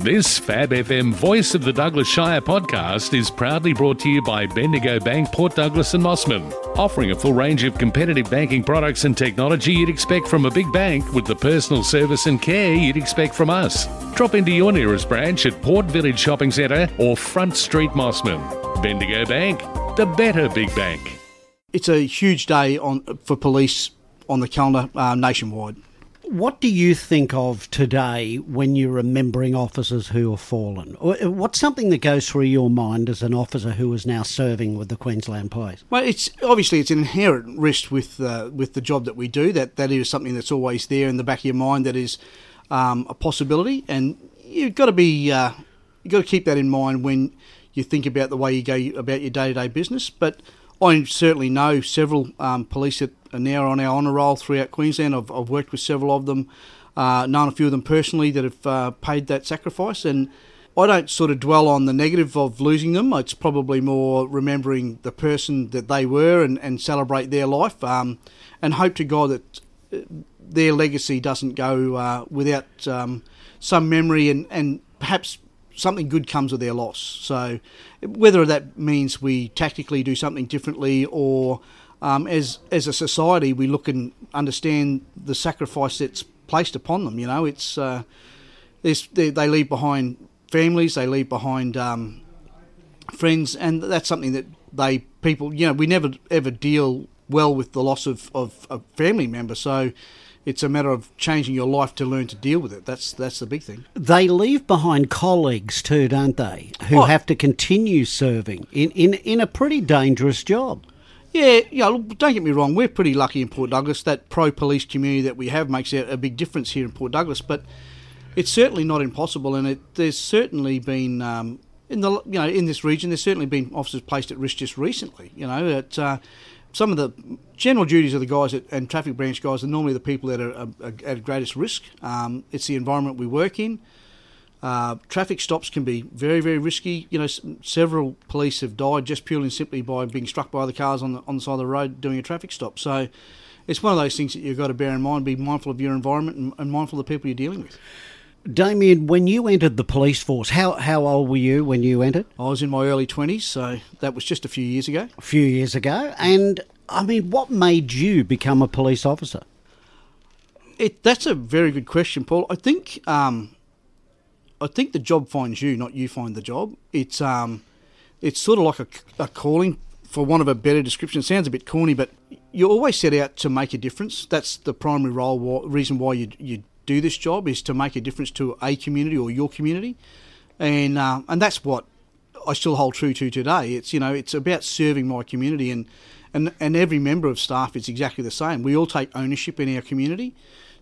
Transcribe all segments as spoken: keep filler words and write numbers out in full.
This Fab F M Voice of the Douglas Shire podcast is proudly brought to you by Bendigo Bank, Port Douglas and Mossman, offering a full range of competitive banking products and technology you'd expect from a big bank with the personal service and care you'd expect from us. Drop into your nearest branch at Port Village Shopping Centre or Front Street Mossman. Bendigo Bank, the better big bank. It's a huge day on for police on the calendar uh, nationwide. What do you think of today when you're remembering officers who have fallen? What's something that goes through your mind as an officer who is now serving with the Queensland Police? Well, it's obviously it's an inherent risk with uh, with the job that we do. That that is something that's always there in the back of your mind. That is um, a possibility, and you've got to be uh, you've got to keep that in mind when you think about the way you go about your day to day business. But I certainly know several um, police that are now on our honour roll throughout Queensland. I've, I've worked with several of them, uh, known a few of them personally that have uh, paid that sacrifice. And I don't sort of dwell on the negative of losing them. It's probably more remembering the person that they were and, and celebrate their life um, and hope to God that their legacy doesn't go uh, without um, some memory and, and perhaps something good comes of their loss. So whether that means we tactically do something differently or um, as as a society we look and understand the sacrifice that's placed upon them. You know, it's uh, they, they leave behind families, they leave behind um, friends, and that's something that they people, you know, we never ever deal well with the loss of, of a family member. So it's a matter of changing your life to learn to deal with it. That's that's the big thing. They leave behind colleagues too, don't they, who oh. have to continue serving in, in, in a pretty dangerous job. Yeah, yeah. Look, don't get me wrong, we're pretty lucky in Port Douglas. That pro-police community that we have makes a, a big difference here in Port Douglas, but it's certainly not impossible, and it, there's certainly been, um, in the you know in this region, there's certainly been officers placed at risk just recently. You know, at uh, some of the general duties of the guys at, and traffic branch guys are normally the people that are, are, are at greatest risk. Um, it's the environment we work in. Uh, traffic stops can be very, very risky. You know, s- several police have died just purely and simply by being struck by the cars on the on the side of the road doing a traffic stop. So it's one of those things that you've got to bear in mind, be mindful of your environment and, and mindful of the people you're dealing with. Damien, when you entered the police force, how, how old were you when you entered? I was in my early twenties, so that was just a few years ago. A few years ago. And, I mean, what made you become a police officer? It That's a very good question, Paul. I think um, I think the job finds you, not you find the job. It's um, it's sort of like a, a calling, for want of a better description. It sounds a bit corny, but you always set out to make a difference. That's the primary role, reason why you you do this job, is to make a difference to a community or your community, and uh, and that's what I still hold true to today. It's you know it's about serving my community, and, and and every member of staff is exactly the same. We all take ownership in our community,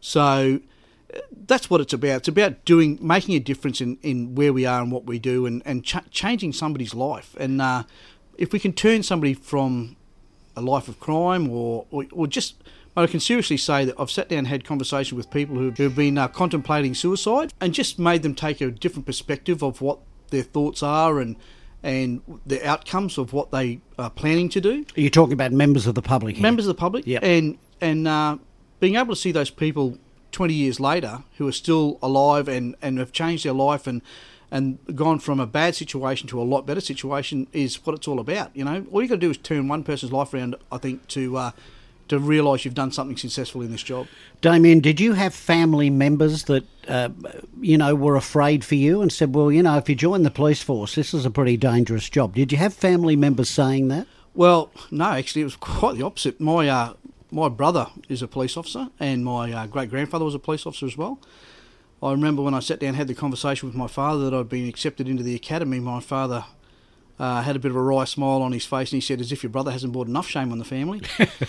so that's what it's about. It's about doing, making a difference in, in where we are and what we do, and and ch- changing somebody's life. And uh, if we can turn somebody from a life of crime, or or, or just I can seriously say that I've sat down and had conversations with people who have been uh, contemplating suicide, and just made them take a different perspective of what their thoughts are and and the outcomes of what they are planning to do. Are you talking about members of the public here? Members of the public, yeah. And, and uh, being able to see those people twenty years later who are still alive and, and have changed their life and and gone from a bad situation to a lot better situation is what it's all about. You know, all you got to do is turn one person's life around, I think, to uh, to realise you've done something successful in this job. Damien, did you have family members that, uh, you know, were afraid for you and said, well, you know, if you join the police force, this is a pretty dangerous job? Did you have family members saying that? Well, no, actually, it was quite the opposite. My uh, my brother is a police officer, and my uh, great-grandfather was a police officer as well. I remember when I sat down and had the conversation with my father that I'd been accepted into the academy, my father Uh, had a bit of a wry smile on his face, and he said, as if your brother hasn't brought enough shame on the family.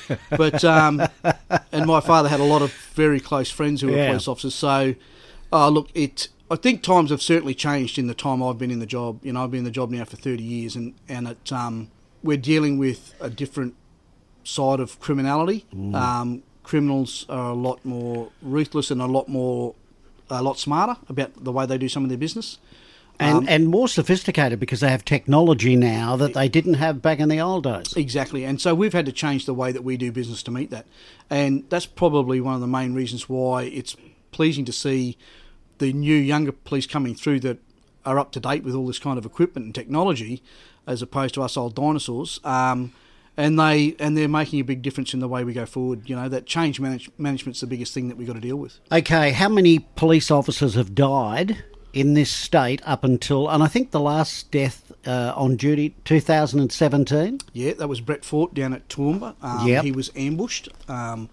But um, and my father had a lot of very close friends who were yeah. police officers. So, uh, look, it. I think times have certainly changed in the time I've been in the job. You know, I've been in the job now for thirty years, and and it um, we're dealing with a different side of criminality. Mm. Um, criminals are a lot more ruthless and a lot more, a lot smarter about the way they do some of their business. And, um, and more sophisticated because they have technology now that they didn't have back in the old days. Exactly. And so we've had to change the way that we do business to meet that. And that's probably one of the main reasons why it's pleasing to see the new younger police coming through that are up to date with all this kind of equipment and technology, as opposed to us old dinosaurs. Um, and they and they're making a big difference in the way we go forward. You know, that change manage, management's the biggest thing that we've got to deal with. Okay, how many police officers have died in this state up until, and I think the last death uh, on duty, two thousand seventeen? Yeah, that was Brett Fort down at Toowoomba. Um, yep. He was ambushed um,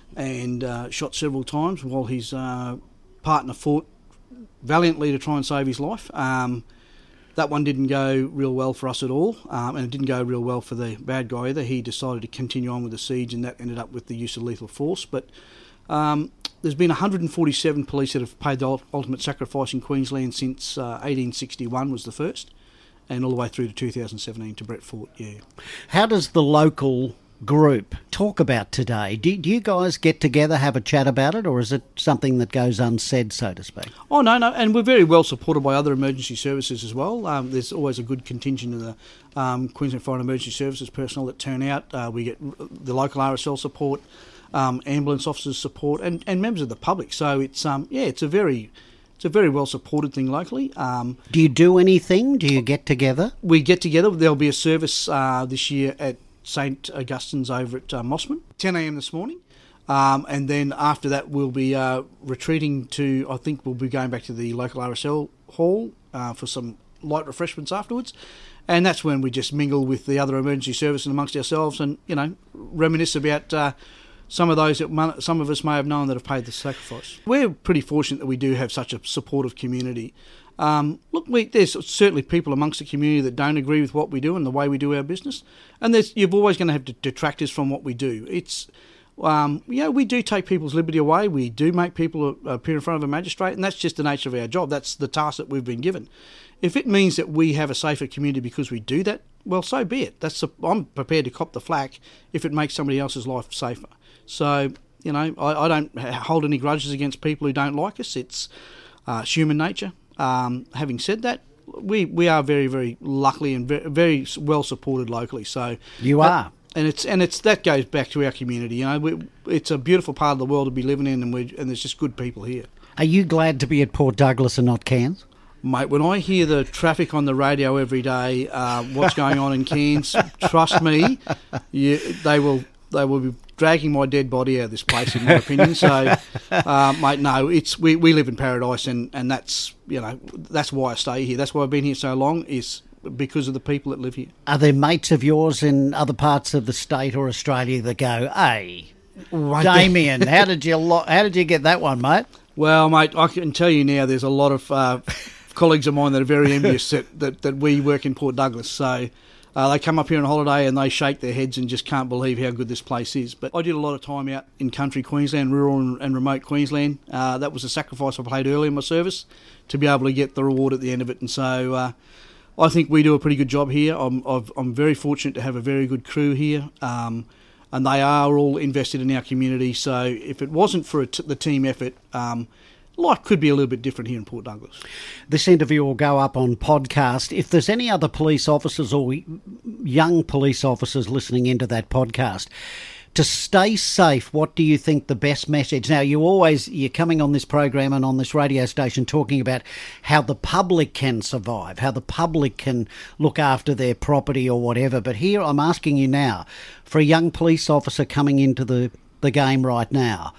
and uh, shot several times while his uh, partner fought valiantly to try and save his life. Um, that one didn't go real well for us at all, um, and it didn't go real well for the bad guy either. He decided to continue on with the siege, and that ended up with the use of lethal force. But um, there's been one hundred forty-seven police that have paid the ultimate sacrifice in Queensland since uh, eighteen sixty-one was the first, and all the way through to two thousand seventeen to Brett Fort, yeah. How does the local group talk about today? Do, do you guys get together, have a chat about it, or is it something that goes unsaid, so to speak? Oh, no, no, and we're very well supported by other emergency services as well. Um, there's always a good contingent of the um, Queensland Fire and Emergency Services personnel that turn out. Uh, we get the local R S L support, um, ambulance officers support, and, and members of the public. So it's um, yeah, it's a very it's a very well supported thing locally. Um, do you do anything? Do you get together? We get together. There'll be a service uh, this year at St Augustine's over at uh, Mossman, ten a.m. this morning. Um, and then after that, we'll be uh, retreating to, I think we'll be going back to the local R S L hall uh, for some light refreshments afterwards. And that's when we just mingle with the other emergency service and amongst ourselves and, you know, reminisce about uh, some of those that some of us may have known that have paid the sacrifice. We're pretty fortunate that we do have such a supportive community. Um, look, we, there's certainly people amongst the community that don't agree with what we do and the way we do our business, and there's, you're always going to have detractors from what we do. It's, um, yeah, we do take people's liberty away. We do make people appear in front of a magistrate, and that's just the nature of our job. That's the task that we've been given. If it means that we have a safer community because we do that, well, so be it. That's a, I'm prepared to cop the flak if it makes somebody else's life safer. So, you know, I, I don't hold any grudges against people who don't like us. It's, uh, it's human nature. Um, having said that, we, we are very, very luckily and very, very well supported locally. So you are, uh, and it's and it's that goes back to our community. You know, we, it's a beautiful part of the world to be living in, and we and there's just good people here. Are you glad to be at Port Douglas and not Cairns? Mate, when I hear the traffic on the radio every day, uh, what's going on in Cairns, trust me, you, they will they will be dragging my dead body out of this place, in my opinion. So, uh, mate, no, it's we, we live in paradise, and, and that's you know that's why I stay here. That's why I've been here so long, is because of the people that live here. Are there mates of yours in other parts of the state or Australia that go, "Hey, right, Damien, how did you lo- how did you get that one, mate?" Well, mate, I can tell you now, there's a lot of uh, colleagues of mine that are very envious that, that, that we work in Port Douglas. So uh, they come up here on holiday and they shake their heads and just can't believe how good this place is. But I did a lot of time out in country Queensland, rural and, and remote Queensland. Uh, that was a sacrifice I paid early in my service to be able to get the reward at the end of it. And so uh, I think we do a pretty good job here. I'm, I've, I'm very fortunate to have a very good crew here. Um, and they are all invested in our community. So if it wasn't for a t- the team effort, um, life could be a little bit different here in Port Douglas. This interview will go up on podcast. If there's any other police officers or young police officers listening into that podcast, to stay safe, what do you think the best message? Now, you always, you're coming on this program and on this radio station talking about how the public can survive, how the public can look after their property or whatever. But here I'm asking you now, for a young police officer coming into the, the game right now,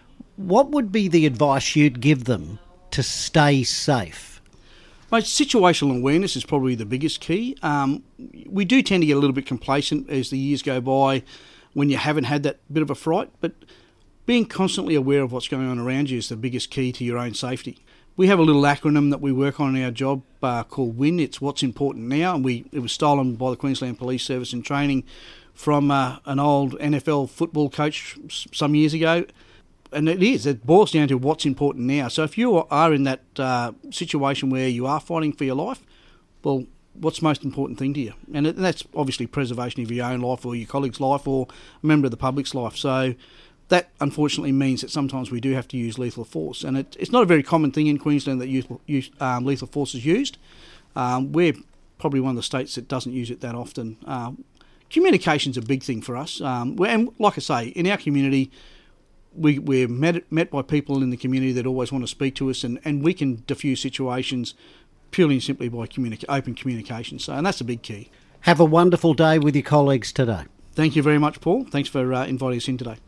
what would be the advice you'd give them to stay safe? Mate, situational awareness is probably the biggest key. Um, we do tend to get a little bit complacent as the years go by when you haven't had that bit of a fright, but being constantly aware of what's going on around you is the biggest key to your own safety. We have a little acronym that we work on in our job uh, called WIN. It's What's Important Now, and we it was stolen by the Queensland Police Service in training from uh, an old N F L football coach some years ago. And it is, it boils down to what's important now. So if you are in that uh, situation where you are fighting for your life, well, what's the most important thing to you? And, it, and that's obviously preservation of your own life or your colleague's life or a member of the public's life. So that unfortunately means that sometimes we do have to use lethal force. And it, it's not a very common thing in Queensland that use, use, um, lethal force is used. Um, we're probably one of the states that doesn't use it that often. Um, communication's a big thing for us. Um, and like I say, in our community, we, we're met, met by people in the community that always want to speak to us, and, and we can diffuse situations purely and simply by communica- open communication. So, and that's a big key. Have a wonderful day with your colleagues today. Thank you very much, Paul. Thanks for uh, inviting us in today.